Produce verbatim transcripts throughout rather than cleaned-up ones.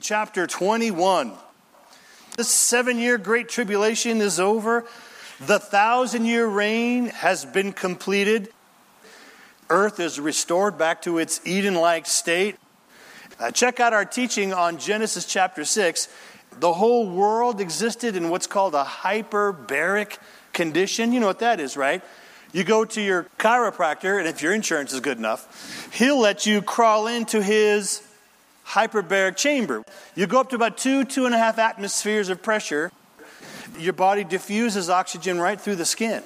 Chapter twenty-one. The seven-year Great Tribulation is over. The thousand-year reign has been completed. Earth is restored back to its Eden-like state. Uh, check out our teaching on Genesis chapter six. The whole world existed in what's called a hyperbaric condition. You know what that is, right? You go to your chiropractor, and if your insurance is good enough, he'll let you crawl into his hyperbaric chamber. You go up to about two, two and a half atmospheres of pressure. Your body diffuses oxygen right through the skin.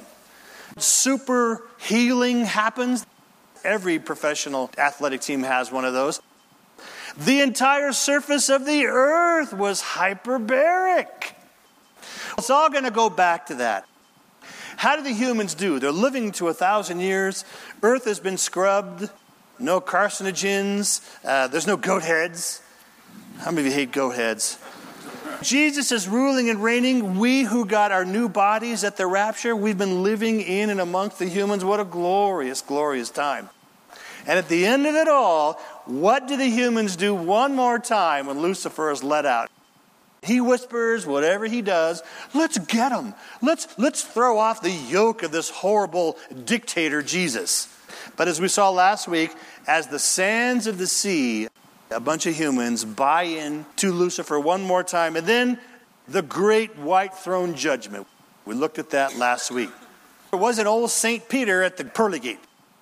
Super healing happens. Every professional athletic team has one of those. The entire surface of the earth was hyperbaric. It's all going to go back to that. How do the humans do? They're living to a thousand years. Earth has been scrubbed. No carcinogens. Uh, there's no goat heads. How many of you hate goat heads? Jesus is ruling and reigning. We who got our new bodies at the rapture, we've been living in and amongst the humans. What a glorious, glorious time. And at the end of it all, what do the humans do one more time when Lucifer is let out? He whispers, whatever he does, let's get him. Let's, let's throw off the yoke of this horrible dictator, Jesus. But as we saw last week, as the sands of the sea, a bunch of humans buy in to Lucifer one more time. And then the great white throne judgment. We looked at that last week. There was an old Saint Peter at the pearly gate.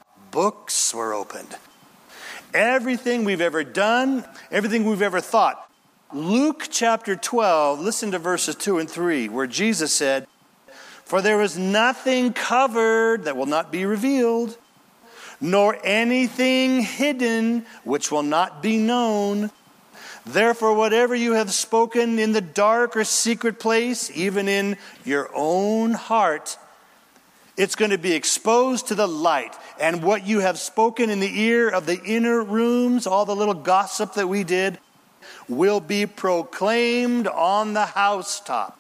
Books were opened. Everything we've ever done, everything we've ever thought. Luke chapter twelve, listen to verses two and three, where Jesus said, "For there is nothing covered that will not be revealed, nor anything hidden which will not be known. Therefore, whatever you have spoken in the dark or secret place, even in your own heart, it's going to be exposed to the light. And what you have spoken in the ear of the inner rooms, all the little gossip that we did, will be proclaimed on the housetop.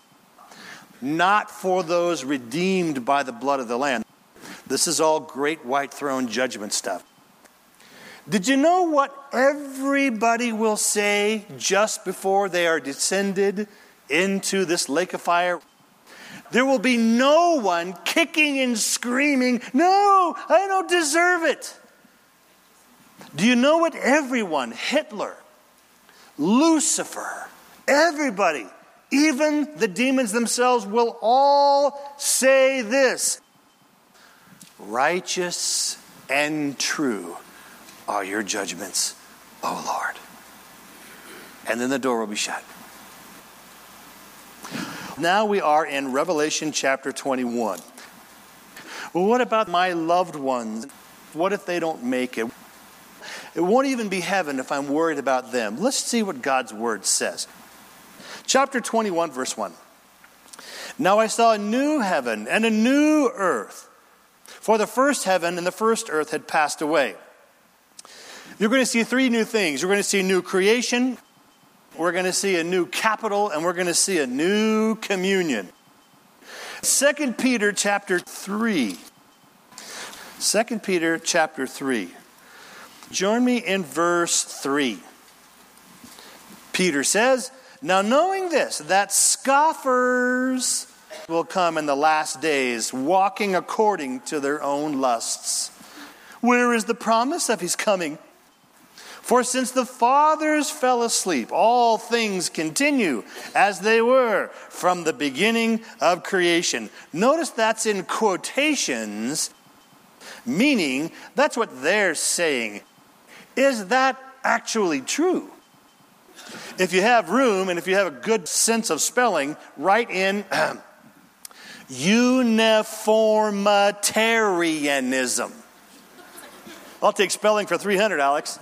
Not for those redeemed by the blood of the Lamb." This is all great white throne judgment stuff. Did you know what everybody will say just before they are descended into this lake of fire? There will be no one kicking and screaming, "No, I don't deserve it." Do you know what everyone, Hitler, Lucifer, everybody, even the demons themselves will all say this: "Righteous and true are your judgments, O Lord." And then the door will be shut. Now we are in Revelation chapter twenty-one. Well, what about my loved ones? What if they don't make it? It won't even be heaven if I'm worried about them. Let's see what God's word says. Chapter twenty-one, verse one. "Now I saw a new heaven and a new earth. For the first heaven and the first earth had passed away." You're going to see three new things. You're going to see a new creation, we're going to see a new capital, and we're going to see a new communion. Second Peter chapter three. Second Peter chapter three. Join me in verse three. Peter says, "Now knowing this, that scoffers will come in the last days, walking according to their own lusts. Where is the promise of his coming? For since the fathers fell asleep, all things continue as they were from the beginning of creation." Notice that's in quotations, meaning that's what they're saying. Is that actually true? If you have room and if you have a good sense of spelling, write in uniformitarianism. I'll take spelling for three hundred, Alex.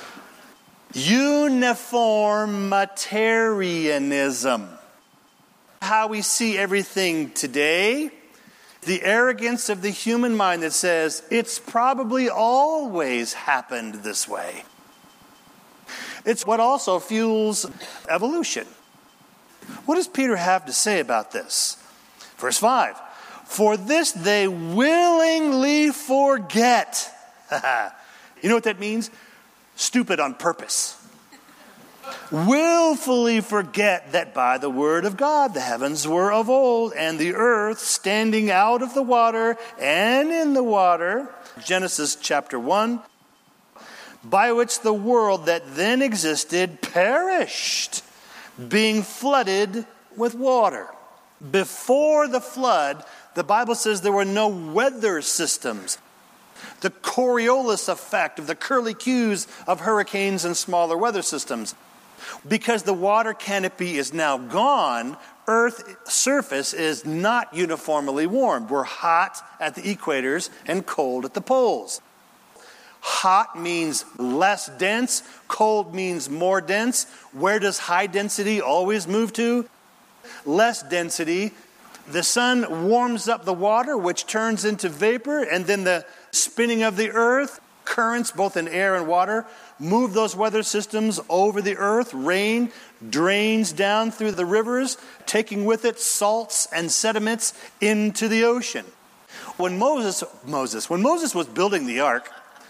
Uniformitarianism. How we see everything today. The arrogance of the human mind that says it's probably always happened this way. It's what also fuels evolution. What does Peter have to say about this? Verse five. "For this they willingly forget." You know what that means? Stupid on purpose. willfully forget that by the word of God the heavens were of old, and the earth standing out of the water and in the water, Genesis chapter one, by which the world that then existed perished, being flooded with water. Before the flood, the Bible says there were no weather systems. The Coriolis effect of the curlicues of hurricanes and smaller weather systems. Because the water canopy is now gone, Earth's surface is not uniformly warm. We're hot at the equators and cold at the poles. Hot means less dense. Cold means more dense. Where does high density always move to? Less density. The sun warms up the water, which turns into vapor, and then the spinning of the earth, currents both in air and water, move those weather systems over the earth. Rain drains down through the rivers, taking with it salts and sediments into the ocean. When Moses, Moses, when Moses was building the ark,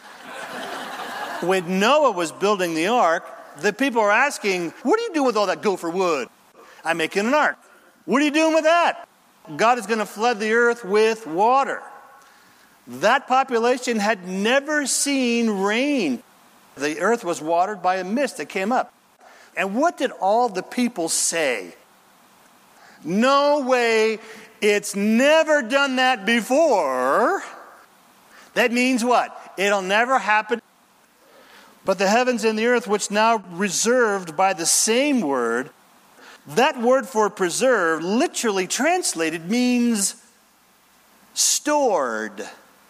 when Noah was building the ark, the people are asking, what are you doing with all that gopher wood? I'm making an ark. What are you doing with that? God is going to flood the earth with water. That population had never seen rain. The earth was watered by a mist that came up. And what did all the people say? No way, it's never done that before. That means what? It'll never happen. But the heavens and the earth, which now reserved by the same word, that word for preserved, literally translated, means stored.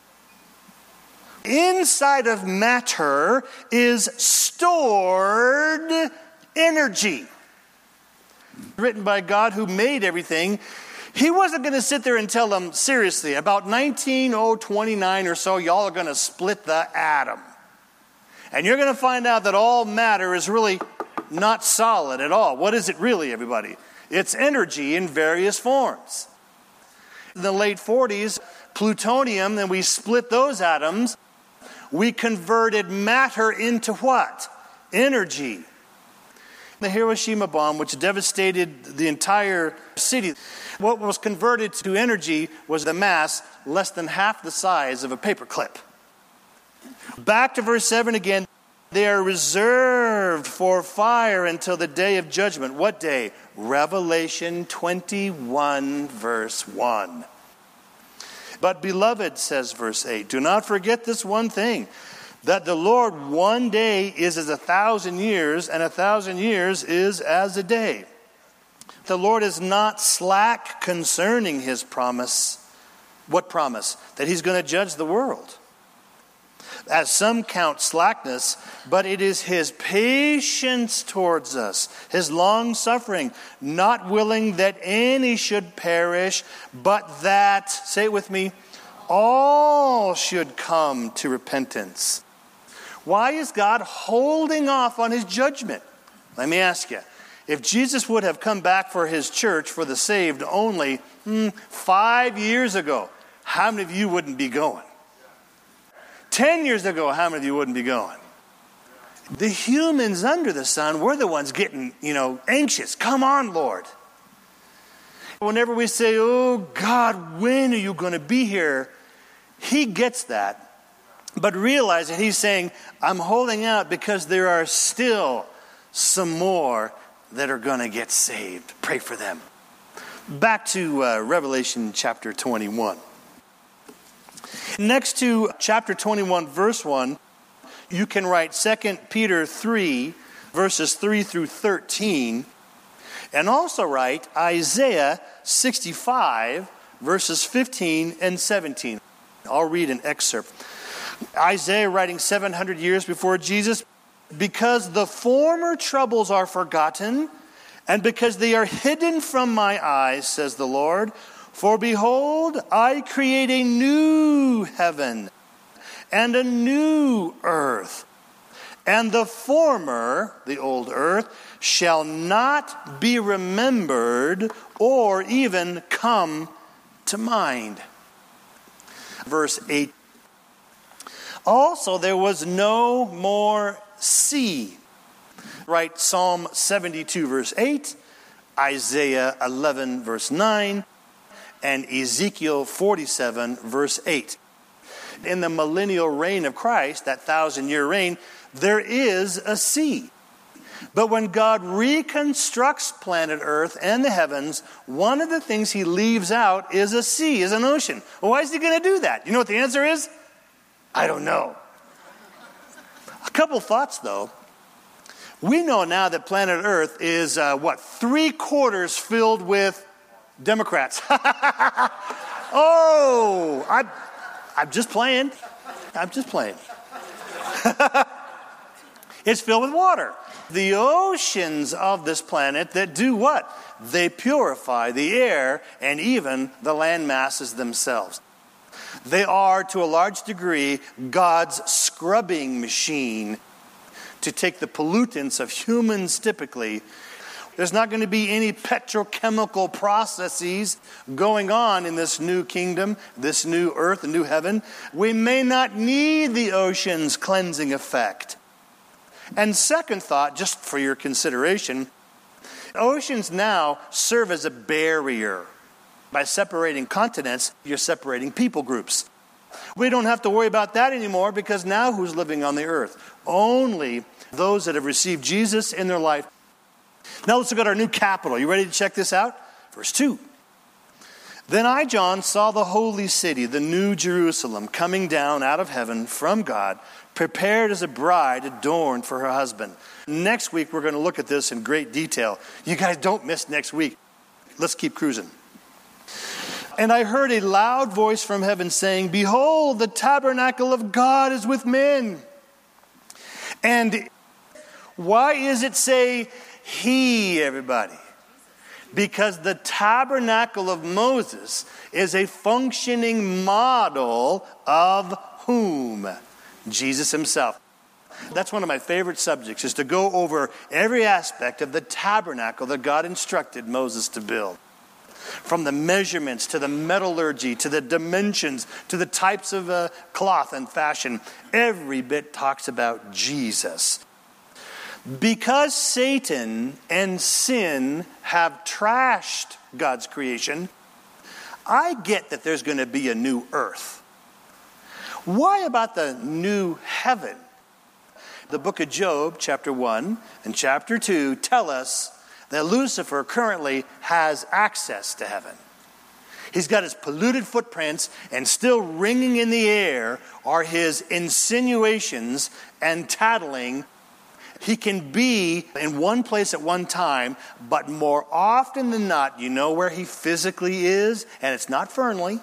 Inside of matter is stored energy. Written by God who made everything. He wasn't going to sit there and tell them, seriously, about nineteen twenty-nine or so, y'all are going to split the atom. And you're going to find out that all matter is really not solid at all. What is it really, everybody? It's energy in various forms. In the late forties, plutonium, and we split those atoms. We converted matter into what? Energy. The Hiroshima bomb, which devastated the entire city, what was converted to energy was the mass less than half the size of a paperclip. Back to verse seven again. They are reserved for fire until the day of judgment. What day? Revelation twenty-one, verse one. But beloved, says verse eight, do not forget this one thing, that the Lord one day is as a thousand years, and a thousand years is as a day. The Lord is not slack concerning his promise. What promise? That he's going to judge the world. As some count slackness, but it is his patience towards us, his long suffering, not willing that any should perish, but that, say it with me, all should come to repentance. Why is God holding off on his judgment? Let me ask you, if Jesus would have come back for his church, for the saved only, hmm, five years ago, how many of you wouldn't be going? Ten years ago, how many of you wouldn't be going? The humans under the sun, we're the ones getting, you know, anxious. Come on, Lord. Whenever we say, oh, God, when are you going to be here? He gets that. But realize that he's saying, I'm holding out because there are still some more that are going to get saved. Pray for them. Back to uh, Revelation chapter twenty-one. Next to chapter twenty-one, verse one, you can write Second Peter three, verses three through thirteen, and also write Isaiah sixty-five, verses fifteen and seventeen. I'll read an excerpt. Isaiah writing seven hundred years before Jesus, because the former troubles are forgotten, and because they are hidden from my eyes, says the Lord. For behold, I create a new heaven and a new earth. And the former, the old earth, shall not be remembered or even come to mind. Verse eight. Also there was no more sea. Write Psalm seventy-two, verse eight, Isaiah eleven, verse nine, and Ezekiel forty-seven, verse eight. In the millennial reign of Christ, that thousand-year reign, there is a sea. But when God reconstructs planet Earth and the heavens, one of the things he leaves out is a sea, is an ocean. Well, why is he going to do that? You know what the answer is? I don't know. A couple thoughts, though. We know now that planet Earth is, uh, what, three quarters filled with Democrats. Oh, I, I'm just playing. I'm just playing. It's filled with water. The oceans of this planet that do what? They purify the air and even the land masses themselves. They are, to a large degree, God's scrubbing machine to take the pollutants of humans typically. There's not going to be any petrochemical processes going on in this new kingdom, this new earth, the new heaven. We may not need the ocean's cleansing effect. And second thought, just for your consideration, oceans now serve as a barrier. By separating continents, you're separating people groups. We don't have to worry about that anymore because now who's living on the earth? Only those that have received Jesus in their life. Now let's look at our new capital. You ready to check this out? Verse two. Then I, John, saw the holy city, the new Jerusalem, coming down out of heaven from God, prepared as a bride adorned for her husband. Next week, we're going to look at this in great detail. You guys don't miss next week. Let's keep cruising. And I heard a loud voice from heaven saying, "Behold, the tabernacle of God is with men." And why is it say he, everybody? Because the tabernacle of Moses is a functioning model of whom? Jesus himself. That's one of my favorite subjects, is to go over every aspect of the tabernacle that God instructed Moses to build. From the measurements to the metallurgy to the dimensions to the types of uh, cloth and fashion, every bit talks about Jesus. Because Satan and sin have trashed God's creation, I get that there's going to be a new earth. Why about the new heaven? The book of Job, chapter one and chapter two, tell us that Lucifer currently has access to heaven. He's got his polluted footprints, and still ringing in the air are his insinuations and tattling. He can be in one place at one time, but more often than not, you know where he physically is, and it's not Fernley.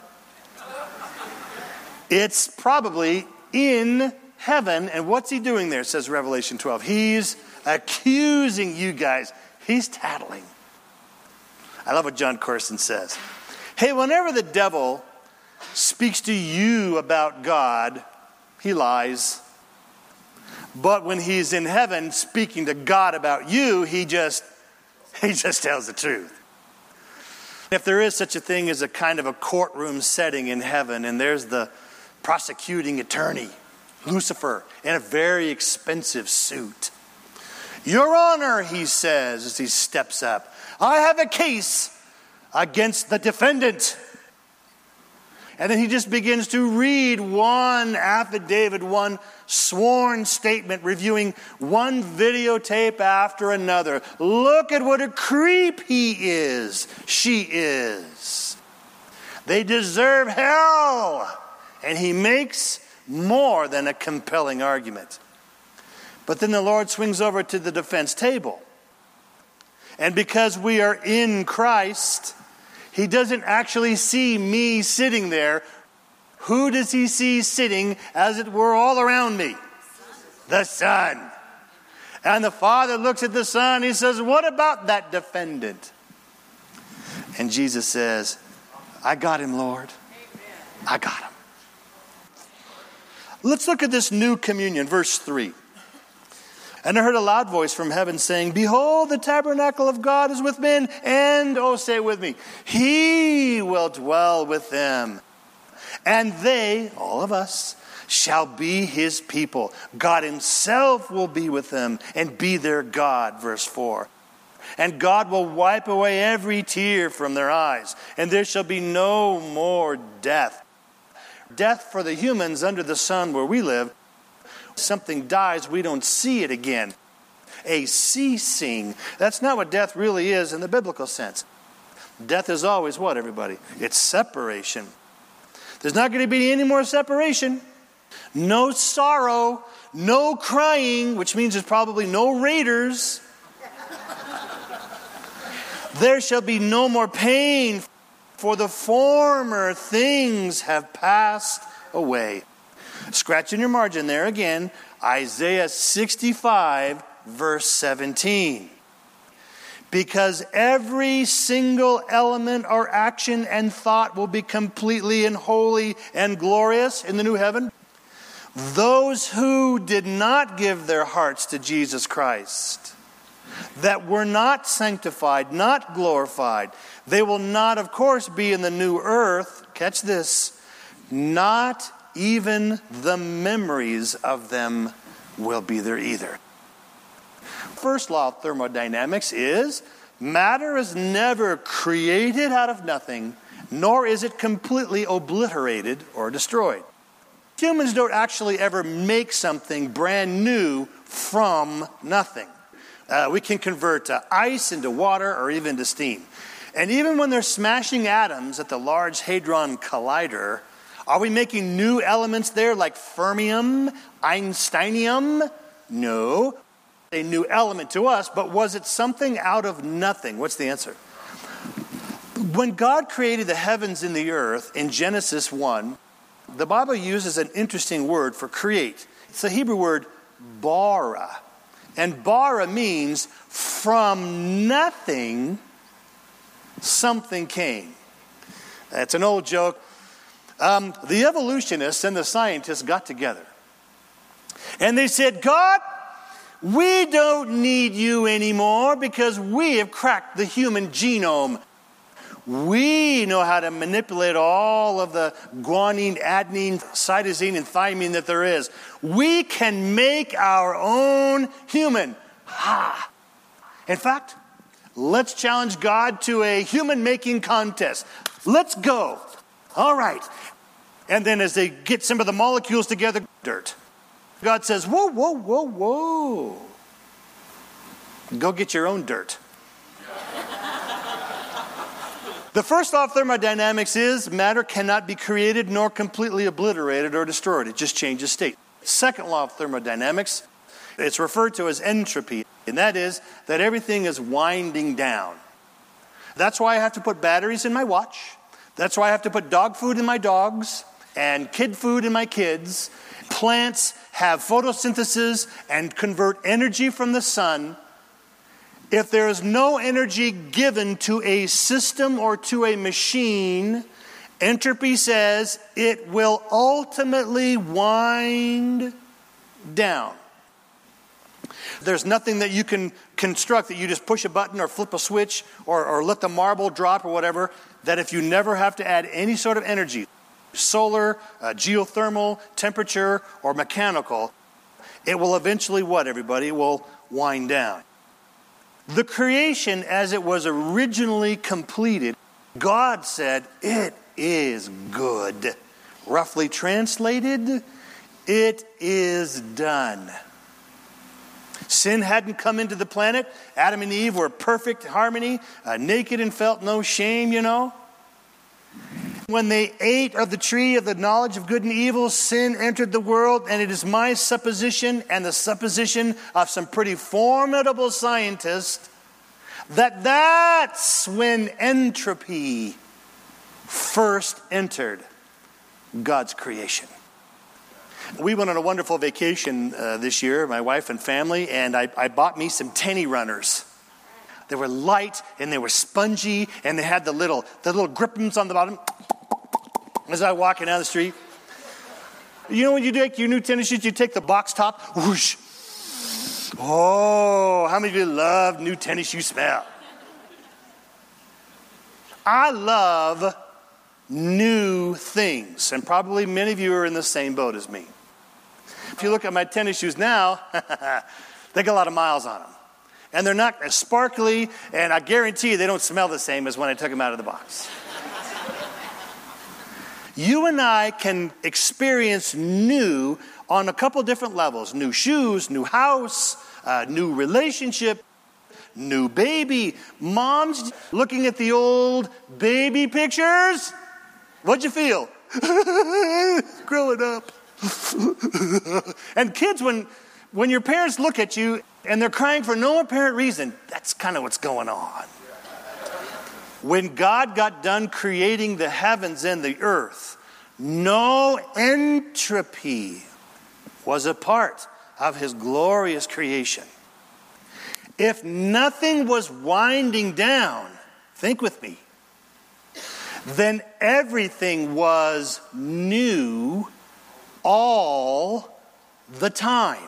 It's probably in heaven. And what's he doing there, says Revelation twelve? He's accusing you guys. He's tattling. I love what John Corson says. Hey, whenever the devil speaks to you about God, he lies. But when he's in heaven speaking to God about you, he just, he just tells the truth. If there is such a thing as a kind of a courtroom setting in heaven, and there's the prosecuting attorney, Lucifer, in a very expensive suit. "Your Honor," he says as he steps up, "I have a case against the defendant." And then he just begins to read one affidavit, one sworn statement, reviewing one videotape after another. Look at what a creep he is, she is. They deserve hell. And he makes more than a compelling argument. But then the Lord swings over to the defense table. And because we are in Christ, he doesn't actually see me sitting there. Who does he see sitting, as it were, all around me? The Son. And the Father looks at the Son. He says, "What about that defendant?" And Jesus says, "I got him, Lord. I got him." Let's look at this new communion, verse three. "And I heard a loud voice from heaven saying, Behold, the tabernacle of God is with men, and," oh, say it with me, "He will dwell with them. And they," all of us, shall be his people. God himself will be with them and be their God, verse four. And God will wipe away every tear from their eyes, and there shall be no more death. Death for the humans under the sun where we live, something dies, we don't see it again. A ceasing. That's not what death really is in the biblical sense. Death is always what, everybody? It's separation. There's not going to be any more separation. No sorrow, no crying, which means there's probably no raiders. There shall be no more pain, for the former things have passed away. Scratch in your margin there again, Isaiah sixty-five, verse seventeen. Because every single element or action and thought will be completely and holy and glorious in the new heaven. Those who did not give their hearts to Jesus Christ, that were not sanctified, not glorified, they will not, of course, be in the new earth. Catch this. Not even the memories of them will be there either. First law of thermodynamics is matter is never created out of nothing, nor is it completely obliterated or destroyed. Humans don't actually ever make something brand new from nothing. Uh, we can convert uh, ice into water or even to steam. And even when they're smashing atoms at the Large Hadron Collider, are we making new elements there like fermium, Einsteinium? No. A new element to us, but was it something out of nothing? What's the answer? When God created the heavens and the earth in Genesis one, the Bible uses an interesting word for create. It's the Hebrew word bara. And bara means from nothing, something came. It's an old joke. Um, the evolutionists and the scientists got together. And they said, God, we don't need you anymore because we have cracked the human genome. We know how to manipulate all of the guanine, adenine, cytosine, and thymine that there is. We can make our own human. Ha! In fact, let's challenge God to a human-making contest. Let's go. All right. And then as they get some of the molecules together, dirt. God says, whoa, whoa, whoa, whoa. Go get your own dirt. The first law of thermodynamics is matter cannot be created nor completely obliterated or destroyed. It just changes state. Second law of thermodynamics, it's referred to as entropy. And that is that everything is winding down. That's why I have to put batteries in my watch. That's why I have to put dog food in my dogs and kid food in my kids. Plants have photosynthesis and convert energy from the sun. If there is no energy given to a system or to a machine, entropy says it will ultimately wind down. There's nothing that you can construct that you just push a button or flip a switch or, or let the marble drop or whatever, that if you never have to add any sort of energy, solar, uh, geothermal, temperature, or mechanical, it will eventually what, everybody? It will wind down. The creation as it was originally completed, God said, it is good. Roughly translated, it is done. Sin hadn't come into the planet. Adam and Eve were perfect harmony, uh, naked and felt no shame, you know. When they ate of the tree of the knowledge of good and evil, sin entered the world, and it is my supposition and the supposition of some pretty formidable scientists that that's when entropy first entered God's creation. We went on a wonderful vacation uh, this year, my wife and family, and I, I bought me some tenny runners. They were light and they were spongy, and they had the little the little grippums on the bottom. As I was walking down the street, you know when you take your new tennis shoes, you take the box top, whoosh. Oh, how many of you love new tennis shoe smell? I love new things, and probably many of you are in the same boat as me. If you look at my tennis shoes now, they got a lot of miles on them. And they're not as sparkly, and I guarantee you they don't smell the same as when I took them out of the box. You and I can experience new on a couple different levels. New shoes, new house, uh, new relationship, new baby. Moms, looking at the old baby pictures, what'd you feel? Growing up. And kids, when, when your parents look at you and they're crying for no apparent reason, that's kind of what's going on. When God got done creating the heavens and the earth, no entropy was a part of his glorious creation. If nothing was winding down, think with me, then everything was new all the time.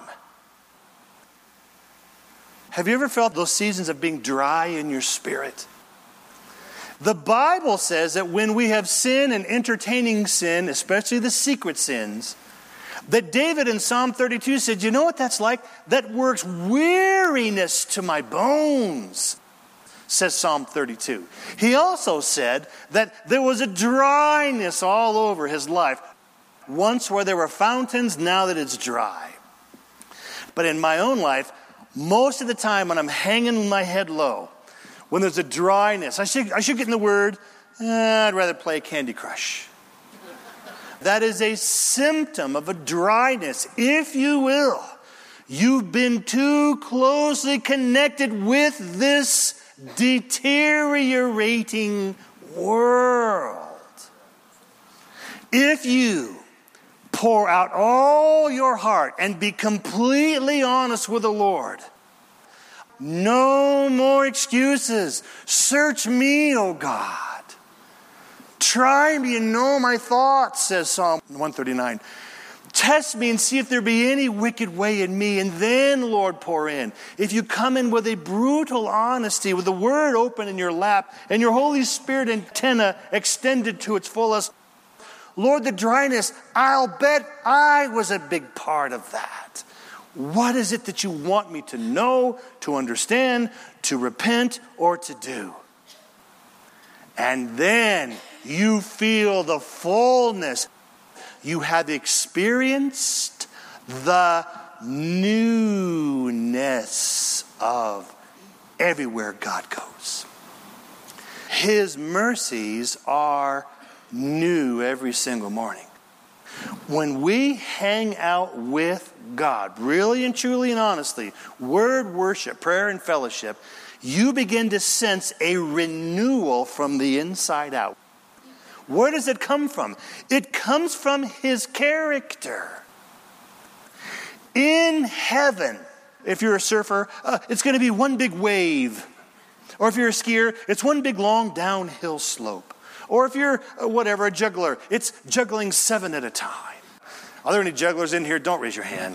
Have you ever felt those seasons of being dry in your spirit? The Bible says that when we have sin and entertaining sin, especially the secret sins, that David in Psalm thirty-two said, you know what that's like? That works weariness to my bones, says Psalm thirty-two. He also said that there was a dryness all over his life. Once where there were fountains, now that it's dry. But in my own life, most of the time when I'm hanging my head low, when there's a dryness, I should, I should get in the Word, eh, I'd rather play Candy Crush. That is a symptom of a dryness, if you will. You've been too closely connected with this deteriorating world. If you pour out all your heart and be completely honest with the Lord, no more excuses. Search me, O God. Try me and know my thoughts, says Psalm one thirty-nine. Test me and see if there be any wicked way in me, and then, Lord, pour in. If you come in with a brutal honesty, with the Word open in your lap, and your Holy Spirit antenna extended to its fullest, Lord, the dryness, I'll bet I was a big part of that. What is it that you want me to know, to understand, to repent, or to do? And then you feel the fullness. You have experienced the newness of everywhere God goes. His mercies are new every single morning. When we hang out with God, really and truly and honestly, word worship, prayer and fellowship, you begin to sense a renewal from the inside out. Where does it come from? It comes from His character. In heaven, if you're a surfer, uh, it's going to be one big wave. Or if you're a skier, it's one big long downhill slope. Or if you're, uh, whatever, a juggler, it's juggling seven at a time. Are there any jugglers in here? Don't raise your hand.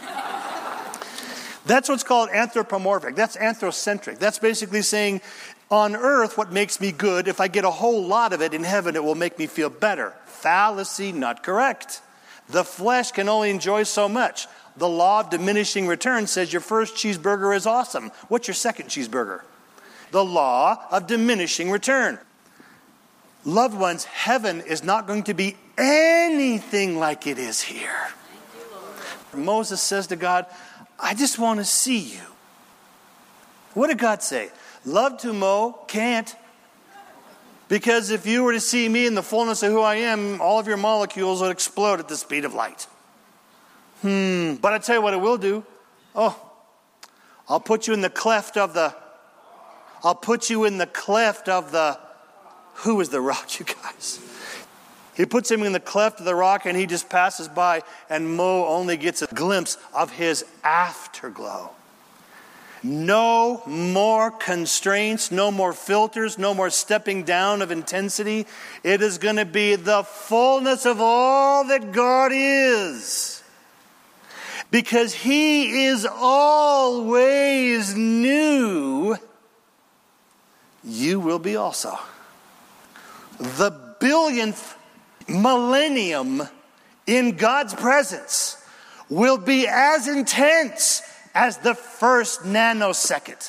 That's what's called anthropomorphic. That's anthrocentric. That's basically saying, on earth, what makes me good, if I get a whole lot of it, in heaven it will make me feel better. Fallacy, not correct. The flesh can only enjoy so much. The law of diminishing returns says your first cheeseburger is awesome. What's your second cheeseburger? The law of diminishing return. Loved ones, heaven is not going to be anything like it is here. Moses says to God, I just want to see you. What did God say? Love to Mo, can't. Because if you were to see me in the fullness of who I am, all of your molecules would explode at the speed of light. Hmm, but I tell you what it will do. Oh, I'll put you in the cleft of the, I'll put you in the cleft of the, who is the rock, you guys? He puts him in the cleft of the rock and he just passes by, and Mo only gets a glimpse of his afterglow. No more constraints, no more filters, no more stepping down of intensity. It is going to be the fullness of all that God is. Because He is always new, you will be also. The billionth millennium in God's presence will be as intense as the first nanosecond.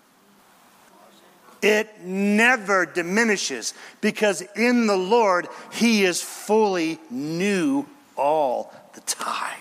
It never diminishes because in the Lord, He is fully new all the time.